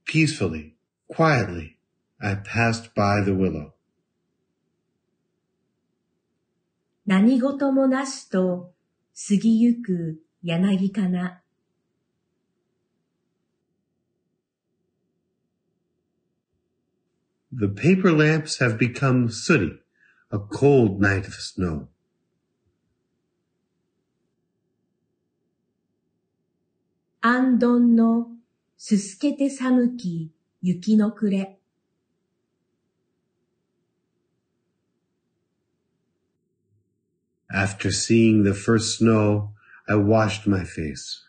Peacefully, quietly, I passed by the willow. 何事もなしと過ぎゆく柳かな。 The paper lamps have become sooty, a cold night of snow. 安どんのすすけて寒き雪の暮れ。 After seeing the first snow, I washed my face.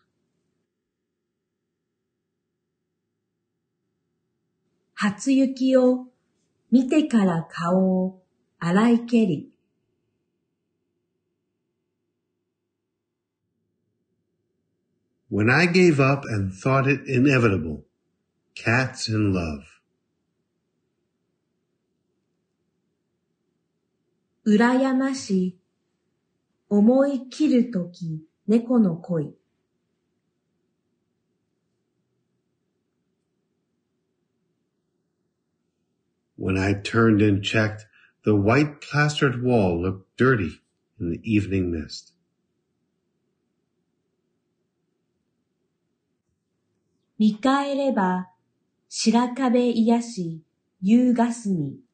初雪を見てから顔を洗いけり。 When I gave up and thought it inevitable, cats and love. 羨まし思い切るとき猫の恋。 When I turned and checked, the white plastered wall looked dirty in the evening mist. 見返れば白壁癒し夕霞。